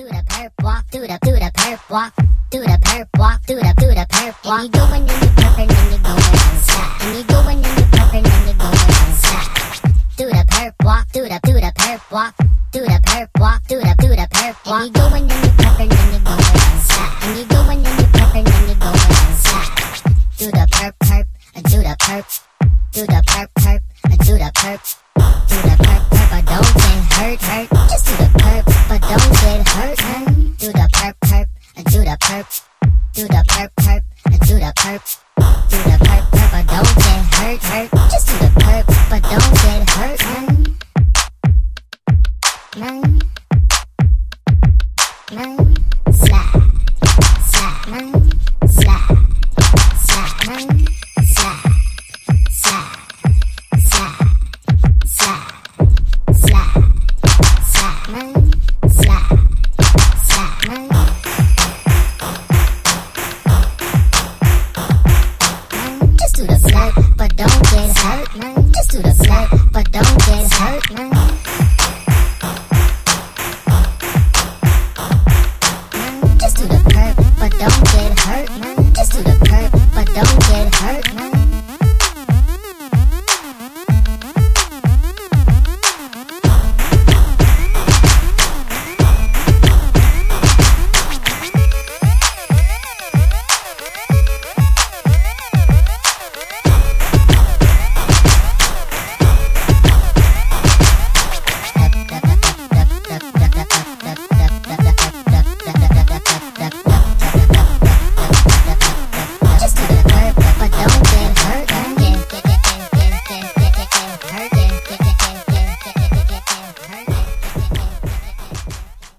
do the perp walk, do the perp walk, do the perp walk, do the perp walk. And you doing and you perping and you going slap. And you doing and you perping and you going slap. Do the perp walk, do the perp walk, do the perp walk, do the perp walk. And you doing and you perping and you going slap. And you doing and you perping and you going slap. Do the perp perp, do the perp, do the perp perp, do the perp. Do the perp perp, but don't get hurt. Just do the perp, but don't get hurt. Do the perp perp, do the perp, do the perp perp, do the perp. Do the perp perp, but don't get hurt. Just do the perp, but don't get hurt. Slide, slide.